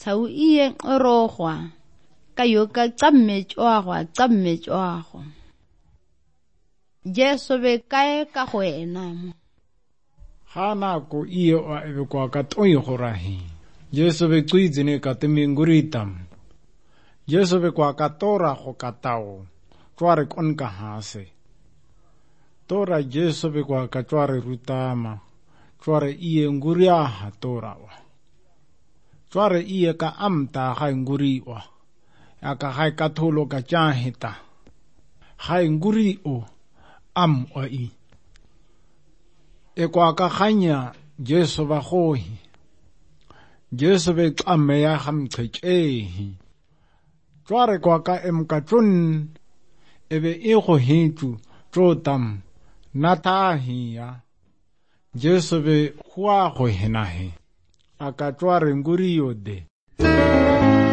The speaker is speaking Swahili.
tau iye orogwa kayo ka tsammetšwago Jesu be kae ka go ena mo ga nako iye o ebe kwa ka toi gorahi Jesu be tsuitsene ka temenguritam Jesu be kwa ka tora go katao tsware konka hase tora Jesu be kwa ka tsware rutama tsware iye nguria ha torawa tsware iye ka amta ga nguriwa aka ga ka tholo ka tjaheta ga nguri o am oi e kwa ka ganya Jesu ba gohi Jesu be tlamme ya gamqhetsehi tsware kwa ka emkatun ebe e go hitu trotam natahia Jesu be hua go henahe aka tsware nguri yode